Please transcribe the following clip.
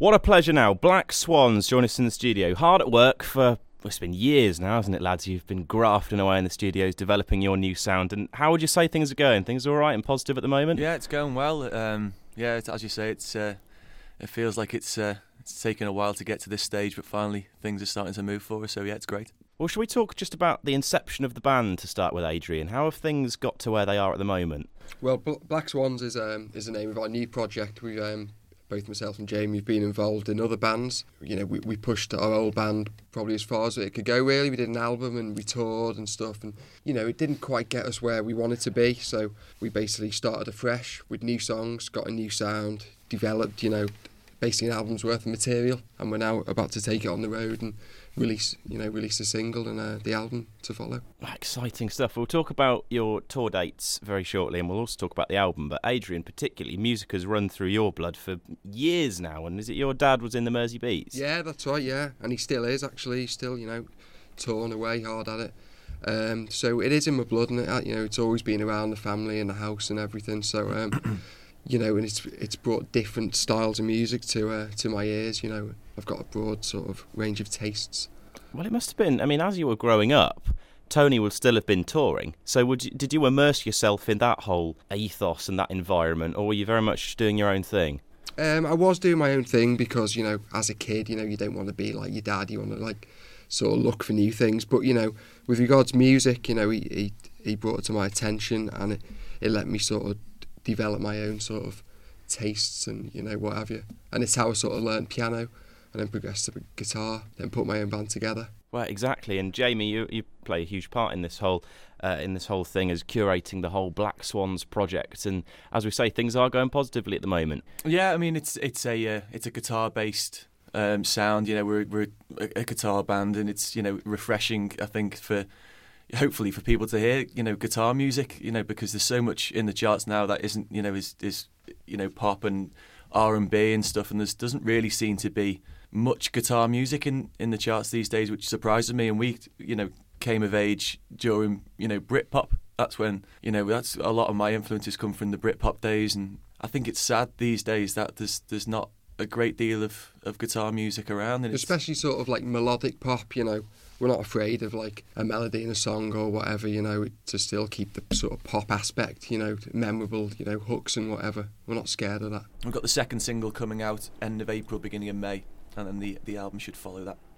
What a pleasure now. Black Swans join us in the studio. Hard at work for, well, it's been years now, hasn't it, lads? You've been grafting away in the studios, developing your new sound. And how would you say things are going? Things are all right and positive at the moment? Yeah, it's going well. As you say, it feels like it's taken a while to get to this stage, but finally things are starting to move for us. So yeah, it's great. Well, shall we talk just about the inception of the band to start with, Adrian? How have things got to where they are at the moment? Well, Black Swans is the name of our new project. We both myself and Jamie have been involved in other bands. You know, we pushed our old band probably as far as it could go, really. We did an album and we toured and stuff, and you know, it didn't quite get us where we wanted to be, so we basically started afresh with new songs, got a new sound, developed, you know, basically an album's worth of material, and we're now about to take it on the road and release a single and the album to follow. Exciting stuff. We'll talk about your tour dates very shortly, and we'll also talk about the album. But Adrian, particularly, music has run through your blood for years now. And is it your dad was in the Mersey Beats? Yeah, that's right. Yeah, and he still is actually. He's still, you know, torn away hard at it. So it is in my blood, and it's always been around the family and the house and everything. So. You know, and it's brought different styles of music to my ears. You know, I've got a broad sort of range of tastes. Well, it must have been. I mean, as you were growing up, Tony would still have been touring. So did you immerse yourself in that whole ethos and that environment, or were you very much doing your own thing? I was doing my own thing because, you know, as a kid, you know, you don't want to be like your dad. You want to like sort of look for new things. But you know, with regards to music, you know, he brought it to my attention, and it let me sort of develop my own sort of tastes and, you know, what have you. And it's how I sort of learned piano and then progressed to guitar, then put my own band together. Well, exactly. And Jamie, you play a huge part in this whole thing as curating the whole Black Swans project. And as we say, things are going positively at the moment. Yeah, I mean, it's a guitar based sound. You know, we're a guitar band, and it's, you know, refreshing, I think, hopefully for people to hear, you know, guitar music, you know, because there's so much in the charts now that isn't, you know, is you know, pop and R&B and stuff, and there doesn't really seem to be much guitar music in the charts these days, which surprises me. And we, you know, came of age during, you know, Britpop. That's when, you know, that's a lot of my influences come from the Britpop days, and I think it's sad these days that there's not a great deal of guitar music around, and especially sort of like melodic pop. You know, we're not afraid of like a melody in a song or whatever, you know, to still keep the sort of pop aspect, you know, memorable, you know, hooks and whatever. We're not scared of that. We've got the second single coming out end of April, beginning of May, and then the album should follow that.